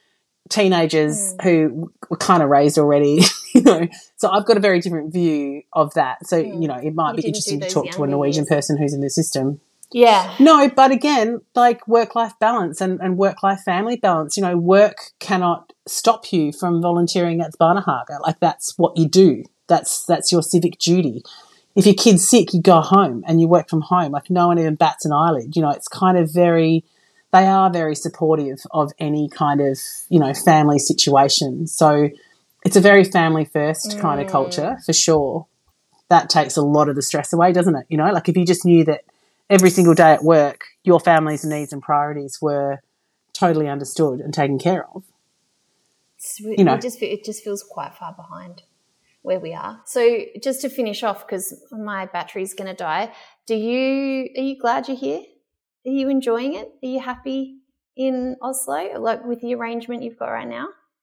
Speaker 2: teenagers mm. who were kind of raised already, you know. So I've got a very different view of that. So mm. you know, it might
Speaker 1: you
Speaker 2: be interesting to talk to a
Speaker 1: years.
Speaker 2: Norwegian person who's in the system.
Speaker 1: Yeah.
Speaker 2: No, but again, like work-life balance and, and work-life family balance, you know, work cannot stop you from volunteering at Barnahaga. Like that's what you do. That's that's your civic duty. If your kid's sick, you go home and you work from home. Like no one even bats an eyelid. You know, it's kind of very, they are very supportive of any kind of, you know, family situation. So it's a very family-first mm. kind of culture for sure. That takes a lot of the stress away, doesn't it? You know, like if you just knew that every single day at work, your family's needs and priorities were totally understood and taken care of.
Speaker 1: It's, you know, it just, it just feels quite far behind where we are. So just to finish off, because my battery's going to die, do you, are you glad you're here? Are you enjoying it? Are you happy in Oslo, like with the arrangement you've got right now?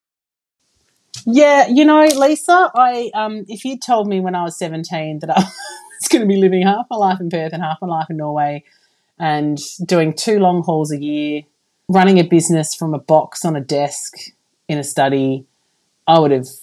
Speaker 2: Yeah, you know, Lisa, I um, if you'd told me when I was seventeen that I was going to be living half my life in Perth and half my life in Norway and doing two long hauls a year, running a business from a box on a desk in a study, I would have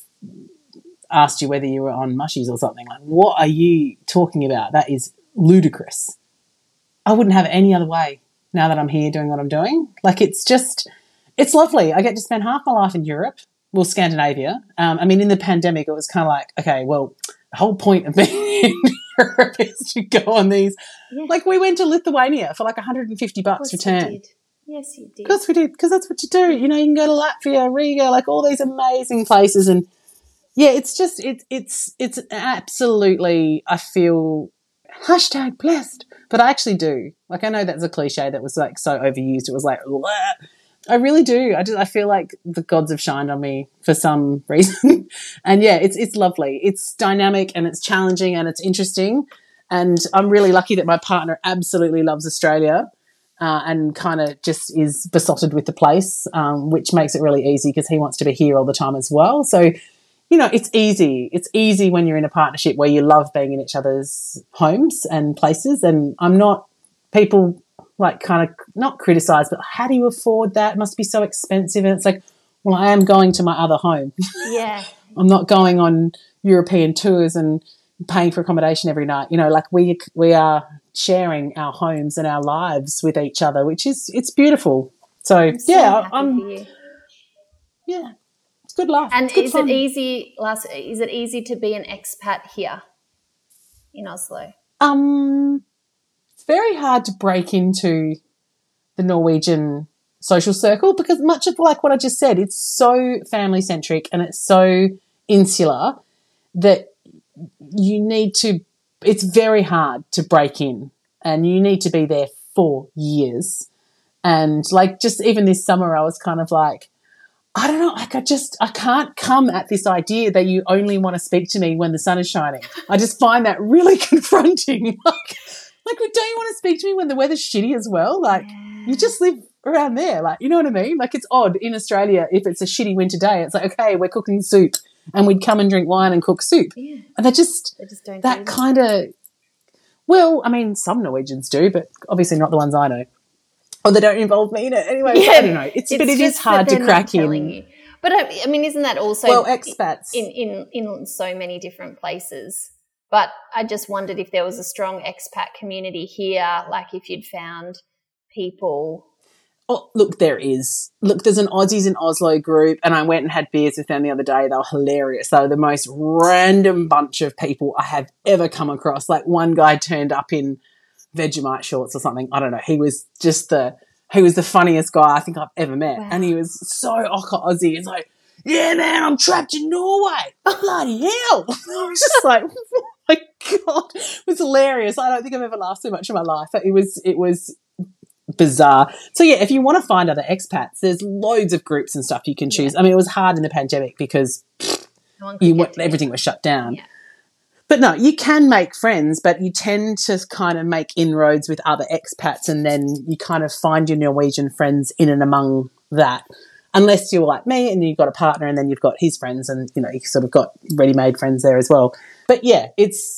Speaker 2: asked you whether you were on mushies or something. Like, what are you talking about? That is ludicrous. I wouldn't have it any other way now that I'm here doing what I'm doing. Like, it's just, it's lovely. I get to spend half my life in Europe, well, Scandinavia. Um, I mean, in the pandemic, it was kind of like, okay, well, the whole point of being in Europe is to go on these. Yeah. Like, we went to Lithuania for like one hundred fifty bucks return.
Speaker 1: Yes, you did.
Speaker 2: Of course we did, because that's what you do. You know, you can go to Latvia, Riga, like all these amazing places. And, yeah, it's just, it, it's it's absolutely, I feel, hashtag blessed. But I actually do. Like, I know that's a cliche that was, like, so overused. It was like, bleh. I really do. I just, I feel like the gods have shined on me for some reason. And, yeah, it's it's lovely. It's dynamic and it's challenging and it's interesting. And I'm really lucky that my partner absolutely loves Australia. Uh, and kind of just is besotted with the place, um, which makes it really easy because he wants to be here all the time as well. So, you know, it's easy. It's easy when you're in a partnership where you love being in each other's homes and places. And I'm not, people like kind of not criticise, but how do you afford that? It must be so expensive. And it's like, well, I am going to my other home.
Speaker 1: Yeah.
Speaker 2: I'm not going on European tours and paying for accommodation every night. You know, like we we are sharing our homes and our lives with each other, which is, it's beautiful. So,
Speaker 1: I'm so
Speaker 2: yeah,
Speaker 1: happy
Speaker 2: I'm,
Speaker 1: for you.
Speaker 2: yeah, it's good life.
Speaker 1: And
Speaker 2: it's good
Speaker 1: is
Speaker 2: fun.
Speaker 1: it easy, last, is it easy to be an expat here in Oslo?
Speaker 2: Um, it's very hard to break into the Norwegian social circle because much of like what I just said, it's so family centric and it's so insular that you need to, it's very hard to break in and you need to be there for years. And like just even this summer I was kind of like, I don't know, like I just, I can't come at this idea that you only want to speak to me when the sun is shining. I just find that really confronting. like, like, don't you want to speak to me when the weather's shitty as well? Like,
Speaker 1: Yeah.
Speaker 2: you just live around there. Like, you know what I mean? Like, it's odd in Australia if it's a shitty winter day. It's like, okay, we're cooking soup and we'd come and drink wine and cook soup.
Speaker 1: Yeah.
Speaker 2: And they just,
Speaker 1: They just don't
Speaker 2: that
Speaker 1: do that.
Speaker 2: kind of, well, I mean, some Norwegians do, but obviously not the ones I know. Or they don't involve me in it. Anyway,
Speaker 1: Yeah.
Speaker 2: I don't know. It's,
Speaker 1: It's
Speaker 2: but it is
Speaker 1: just
Speaker 2: hard
Speaker 1: that
Speaker 2: to
Speaker 1: they're
Speaker 2: crack
Speaker 1: not telling
Speaker 2: in.
Speaker 1: you. But I, I mean, isn't that also
Speaker 2: Well, expats.
Speaker 1: in, in, in so many different places? But I just wondered if there was a strong expat community here, like if you'd found people.
Speaker 2: Oh, look, there is. Look, there's an Aussies in Oslo group, and I went and had beers with them the other day. They were hilarious. They were the most random bunch of people I have ever come across. Like one guy turned up in Vegemite shorts or something. I don't know. He was just the he was the funniest guy I think I've ever met,
Speaker 1: Wow.
Speaker 2: and he was so ochre Aussie. It's like, yeah, man, I'm trapped in Norway. Bloody hell! I was just like, oh my god, it was hilarious. I don't think I've ever laughed so much in my life. It was it was. bizarre. So yeah, if you want to find other expats, there's loads of groups and stuff you can choose.
Speaker 1: Yeah.
Speaker 2: I mean, it was hard in the pandemic because
Speaker 1: No one could
Speaker 2: you
Speaker 1: get
Speaker 2: went,
Speaker 1: together.
Speaker 2: everything was shut down.
Speaker 1: Yeah.
Speaker 2: But no, you can make friends, but you tend to kind of make inroads with other expats and then you kind of find your Norwegian friends in and among that. Unless you're like me and you've got a partner and then you've got his friends and, you know, you sort of got ready-made friends there as well. But yeah, it's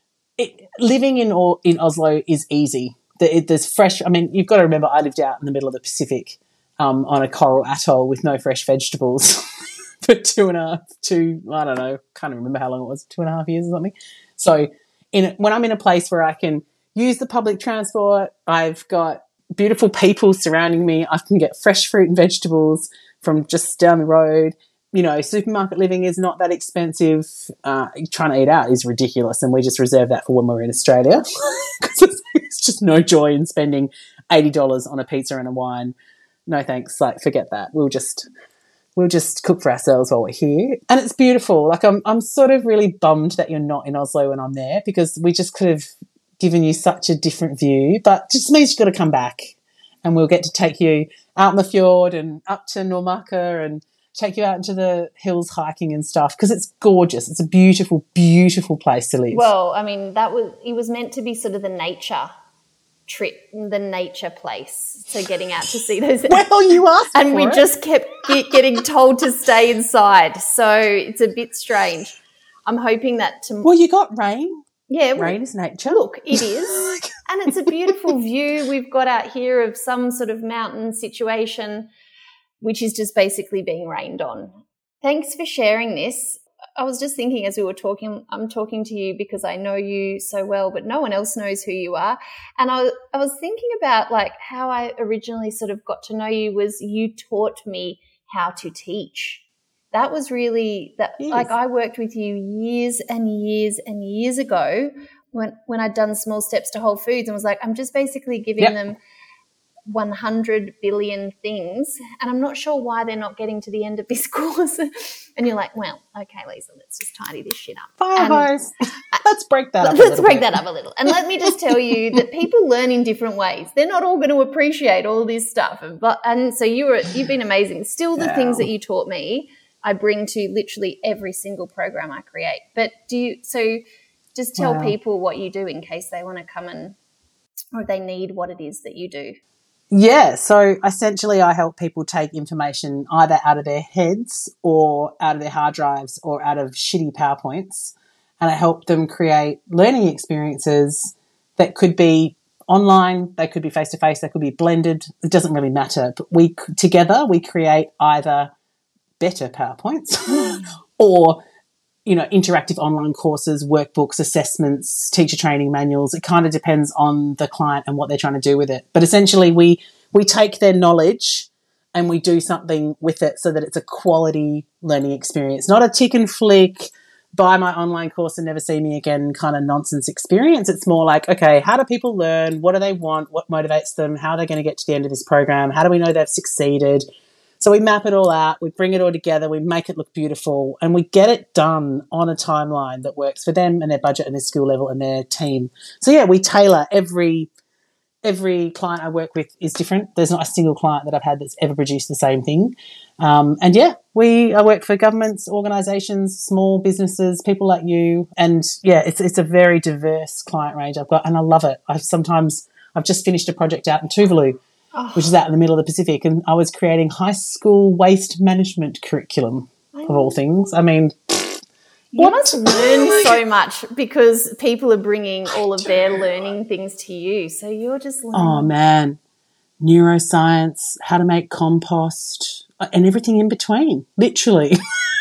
Speaker 2: it, living in or in Oslo is easy. It, there's fresh, I mean, you've got to remember I lived out in the middle of the Pacific um, on a coral atoll with no fresh vegetables for two and a half, two, I don't know, can't remember how long it was, two and a half years or something. So in when I'm in a place where I can use the public transport, I've got beautiful people surrounding me, I can get fresh fruit and vegetables from just down the road. You know, supermarket living is not that expensive. Uh, trying to eat out is ridiculous, and we just reserve that for when we're in Australia because it's, it's just no joy in spending eighty dollars on a pizza and a wine. No thanks. Like, forget that. We'll just we'll just cook for ourselves while we're here, and it's beautiful. Like, I'm I'm sort of really bummed that you're not in Oslo when I'm there because we just could have given you such a different view. But it just means you've got to come back, and we'll get to take you out in the fjord and up to Nordmarka and take you out into the hills hiking and stuff because it's gorgeous. It's a beautiful, beautiful place to live.
Speaker 1: Well, I mean, that was it was meant to be sort of the nature trip, the nature place. So getting out to see those.
Speaker 2: Well, you asked
Speaker 1: and
Speaker 2: for
Speaker 1: we
Speaker 2: it.
Speaker 1: just kept get, getting told to stay inside. So it's a bit strange. I'm hoping that tomorrow.
Speaker 2: Well, you got rain.
Speaker 1: Yeah,
Speaker 2: Rain is nature.
Speaker 1: Look, it is. And it's a beautiful view we've got out here of some sort of mountain situation, which is just basically being rained on. Thanks for sharing this. I was just thinking as we were talking, I'm talking to you because I know you so well, but no one else knows who you are. And I, I was thinking about like how I originally sort of got to know you was you taught me how to teach. That was really that.
Speaker 2: Yes.
Speaker 1: Like I worked with you years and years and years ago when when I'd done Small Steps to Whole Foods and was like, I'm just basically giving
Speaker 2: Yep.
Speaker 1: them one hundred billion things and I'm not sure why they're not getting to the end of this course. And you're like, well, okay, Lisa, let's just tidy this shit up.
Speaker 2: Fire
Speaker 1: And
Speaker 2: hose. Let's break that up. a
Speaker 1: let's
Speaker 2: little
Speaker 1: break
Speaker 2: bit.
Speaker 1: that up a little. And let me just tell you that people learn in different ways. They're not all going to appreciate all this stuff. But and so you were you've been amazing. Still the
Speaker 2: Wow.
Speaker 1: things that you taught me, I bring to literally every single program I create. But do you so just tell
Speaker 2: Wow.
Speaker 1: people what you do in case they want to come and or if they need what it is that you do.
Speaker 2: Yeah, so essentially I help people take information either out of their heads or out of their hard drives or out of shitty PowerPoints, and I help them create learning experiences that could be online, they could be face-to-face, they could be blended. It doesn't really matter. But we together we create either better PowerPoints or, you know, interactive online courses, workbooks, assessments, teacher training manuals. It kind of depends on the client and what they're trying to do with it. But essentially we we take their knowledge and we do something with it so that it's a quality learning experience, not a tick and flick, buy my online course and never see me again kind of nonsense experience. It's more like, okay, how do people learn? What do they want? What motivates them? How are they going to get to the end of this program? How do we know they've succeeded? So we map it all out, we bring it all together, we make it look beautiful, and we get it done on a timeline that works for them and their budget and their skill level and their team. So, yeah, we tailor every every client I work with is different. There's not a single client that I've had that's ever produced the same thing. Um, and, yeah, we I work for governments, organisations, small businesses, people like you. And, yeah, it's it's a very diverse client range I've got, and I love it. I've sometimes I've just finished a project out in Tuvalu, Oh. which is out in the middle of the Pacific, and I was creating high school waste management curriculum, of all things. I mean,
Speaker 1: you must learn so much because people are bringing all of their learning things to you. So you're just learning.
Speaker 2: Oh, man. Neuroscience, how to make compost, and everything in between, literally.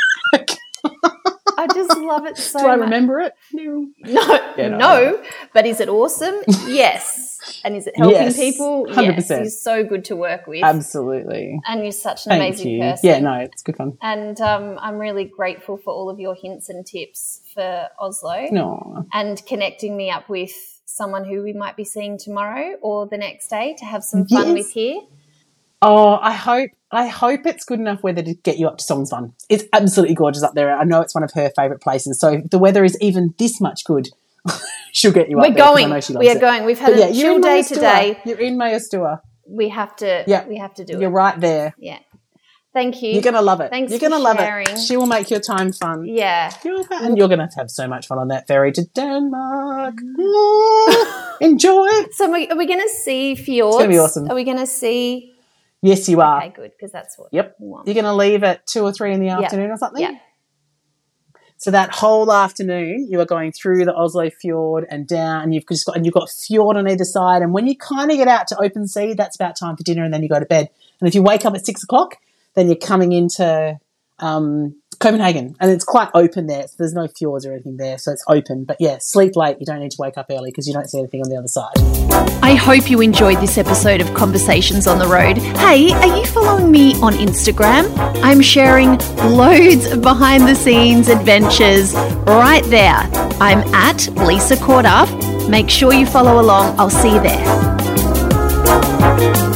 Speaker 1: I just love it so much.
Speaker 2: Do I remember it? No.
Speaker 1: No, yeah, no, no. But is it awesome? Yes. And is it helping
Speaker 2: yes,
Speaker 1: people?
Speaker 2: one hundred percent.
Speaker 1: Yes. You're so good to work with.
Speaker 2: Absolutely.
Speaker 1: And you're such an
Speaker 2: Thank
Speaker 1: amazing
Speaker 2: you.
Speaker 1: person.
Speaker 2: Yeah, no, it's good fun.
Speaker 1: And um, I'm really grateful for all of your hints and tips for Oslo.
Speaker 2: No.
Speaker 1: And connecting me up with someone who we might be seeing tomorrow or the next day to have some fun yes. with here.
Speaker 2: Oh, I hope I hope it's good enough weather to get you up to Song's Fun. It's absolutely gorgeous up there. I know it's one of her favourite places. So if the weather is even this much good, she'll get you
Speaker 1: We're
Speaker 2: up there.
Speaker 1: Going.
Speaker 2: I know she loves
Speaker 1: we are
Speaker 2: it.
Speaker 1: going. We've had
Speaker 2: but
Speaker 1: a
Speaker 2: yeah,
Speaker 1: chill day today.
Speaker 2: You're in Mayastua.
Speaker 1: We have to.
Speaker 2: Yeah,
Speaker 1: we have to do
Speaker 2: You're
Speaker 1: it.
Speaker 2: You're right there.
Speaker 1: Yeah. Thank you.
Speaker 2: You're going to love it.
Speaker 1: Thanks
Speaker 2: You're going to love
Speaker 1: sharing.
Speaker 2: it. She will make your time fun.
Speaker 1: Yeah.
Speaker 2: You're, and you're going to have so much fun on that ferry to Denmark. Mm. Enjoy.
Speaker 1: So are we, we going to see fjords?
Speaker 2: It's going to be awesome.
Speaker 1: Are we going to see?
Speaker 2: Yes, you are.
Speaker 1: Okay, good, because that's what
Speaker 2: Yep.
Speaker 1: we want.
Speaker 2: You're going to leave at two or three in the afternoon
Speaker 1: yep.
Speaker 2: or something?
Speaker 1: Yeah.
Speaker 2: So that whole afternoon you are going through the Oslo Fjord and down, and you've just got and you've got fjord on either side. And when you kind of get out to open sea, that's about time for dinner, and then you go to bed. And if you wake up at six o'clock, then you're coming into um, Copenhagen, and it's quite open there. So there's no fjords or anything there, so it's open. But yeah, sleep late. You don't need to wake up early because you don't see anything on the other side.
Speaker 1: I hope you enjoyed this episode of Conversations on the Road. Hey, are you following me on Instagram? I'm sharing loads of behind-the-scenes adventures right there. I'm at Lisa Corduff. Make sure you follow along. I'll see you there.